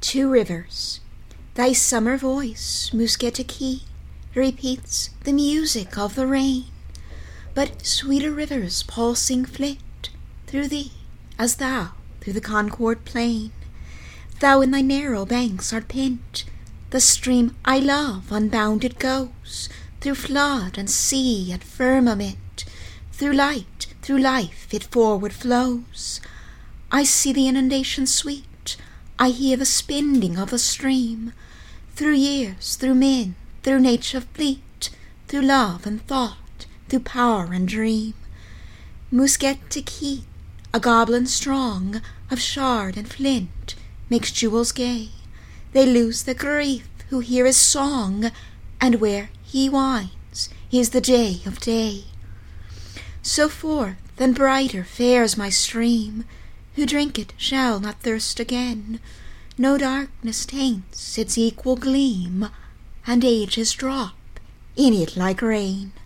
Two rivers. Thy summer voice, Musketaquid, repeats the music of the rain, but sweeter rivers pulsing flit through thee, as thou through the Concord plain. Thou in thy narrow banks art pent, the stream I love unbounded goes, through flood and sea and firmament, through light, through life it forward flows. I see the inundation sweet, I hear the spinding of the stream, through years, through men, through nature fleet, through love and thought, through power and dream. Musketaquid, a goblin strong, of shard and flint, makes jewels gay. They lose their grief who hear his song, and where he winds is the day of day. So forth and brighter fares my stream, who drink it shall not thirst again. No darkness taints its equal gleam, and ages drop in it like rain.